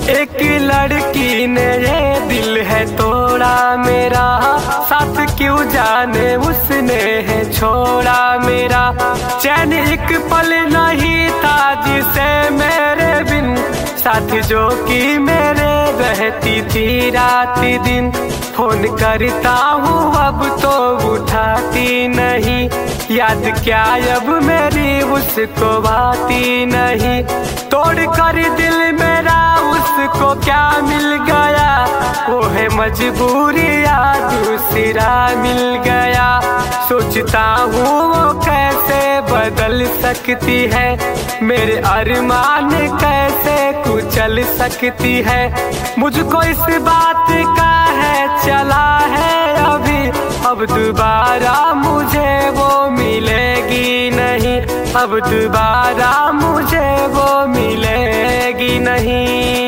एक लड़की ने ये दिल है तोड़ा मेरा, साथ क्यों जाने उसने है छोड़ा मेरा। चैन एक पल नहीं था जिसे मेरे बिन, साथ जो कि मेरे रहती थी रात दिन। फोन करता हूँ अब तो उठाती नहीं, याद क्या अब मेरी उसको आती नहीं। तोड़ कर दिल मेरा उसको क्या मिल गया, वो है मजबूरी या दूसरा मिल गया। सोचता हूँ वो कैसे बदल सकती है, मेरे अरमान कैसे कुचल सकती है। मुझको इस बात का है चला है अभी, अब दोबारा मुझे वो मिलेगी नहीं, अब दोबारा मुझे वो मिलेगी नहीं।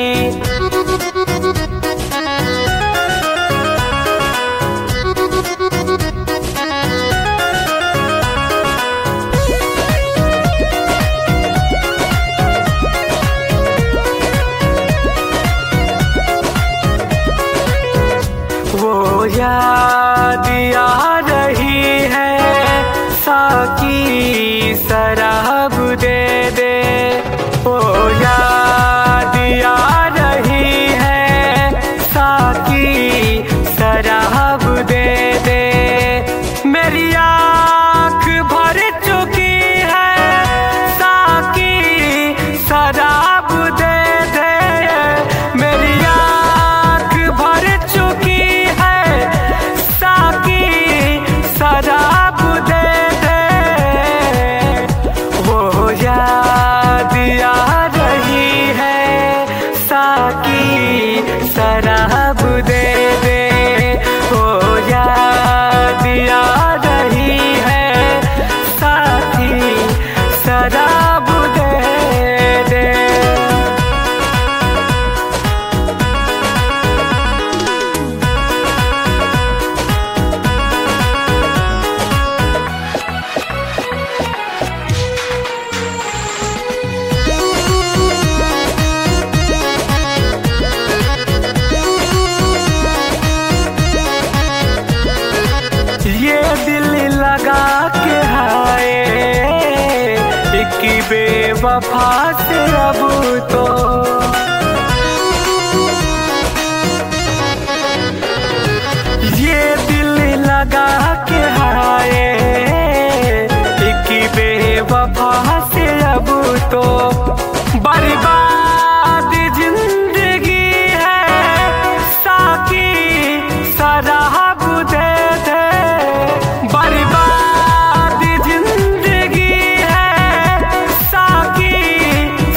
वो याद आ रही है साकी शराब दे दे, वो याद आ रही है साकी शराब दे दे। मेरी आँख भर चुकी है साकी शराब दे दे, मेरी आँख भर चुकी शराब दे दे। वो याद आ रही है साकी शराब दे दे, वो याद आ रही है साकी शराब दे दे। ये दिल लगा के हाय एक बेवफा से अब तो, ये दिल लगा के हाय एक बेवफा से अब तो। बर्बाद जिंदगी है साकी शराब दे दे, बर्बाद जिंदगी है साकी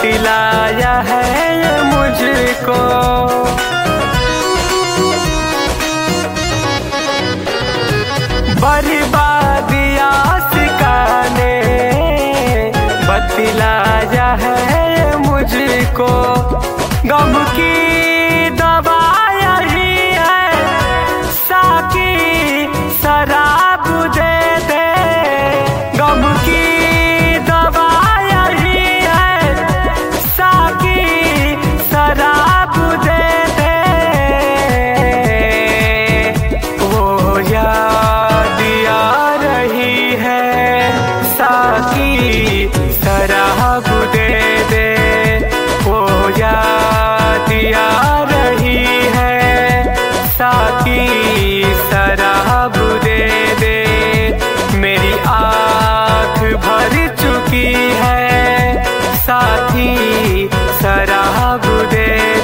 बतलाया है ये मुझको। बर्बादिया सिखाने बतलाया है ये मुझको। गम की दवा यही है साकी शराब दे दे। गम की दवा यही है साकी शराब दे दे। वो याद आ रही है साकी शराब दे दे। वो याद आ रही है साकी शराब दे दे। मेरी आँख भर चुकी है साथी शराब दे